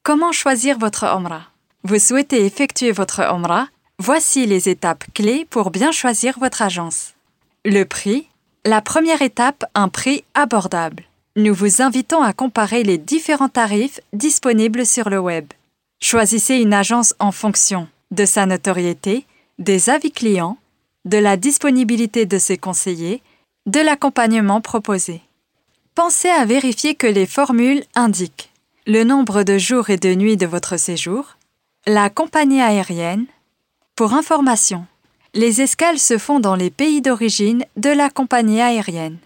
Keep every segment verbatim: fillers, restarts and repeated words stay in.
Comment choisir votre Omra? Vous souhaitez effectuer votre Omra? Voici les étapes clés pour bien choisir votre agence. Le prix. La première étape, un prix abordable. Nous vous invitons à comparer les différents tarifs disponibles sur le web. Choisissez une agence en fonction de sa notoriété, des avis clients, de la disponibilité de ses conseillers, de l'accompagnement proposé. Pensez à vérifier que les formules indiquent le nombre de jours et de nuits de votre séjour, la compagnie aérienne. Pour information, les escales se font dans les pays d'origine de la compagnie aérienne.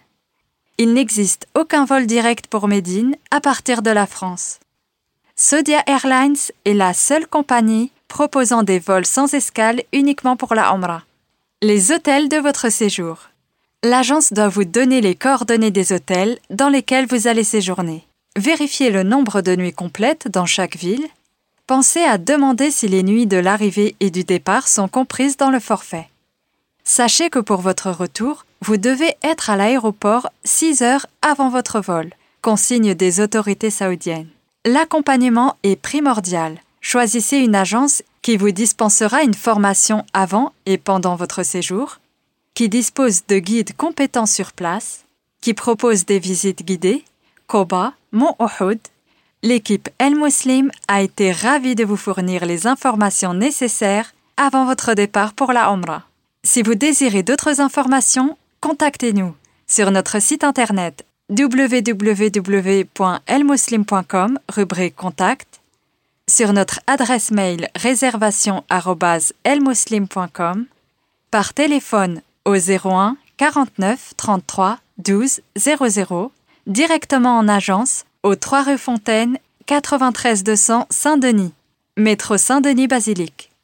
Il n'existe aucun vol direct pour Médine à partir de la France. Saudia Airlines est la seule compagnie proposant des vols sans escale uniquement pour la Omra. Les hôtels de votre séjour. L'agence doit vous donner les coordonnées des hôtels dans lesquels vous allez séjourner. Vérifiez le nombre de nuits complètes dans chaque ville. Pensez à demander si les nuits de l'arrivée et du départ sont comprises dans le forfait. Sachez que pour votre retour, vous devez être à l'aéroport six heures avant votre vol, consigne des autorités saoudiennes. L'accompagnement est primordial. Choisissez une agence qui vous dispensera une formation avant et pendant votre séjour, qui dispose de guides compétents sur place, qui propose des visites guidées, Koba, Mont Uhud. L'équipe El Muslim a été ravie de vous fournir les informations nécessaires avant votre départ pour la Omra. Si vous désirez d'autres informations, contactez-nous sur notre site internet w w w point el muslim point com, rubrique Contact, sur notre adresse mail réservation arobase el muslim point com, par téléphone au zéro un quarante-neuf trente-trois douze zéro zéro, directement en agence au trois rue Fontaine, quatre-vingt-treize deux cents Saint-Denis, métro Saint-Denis Basilique.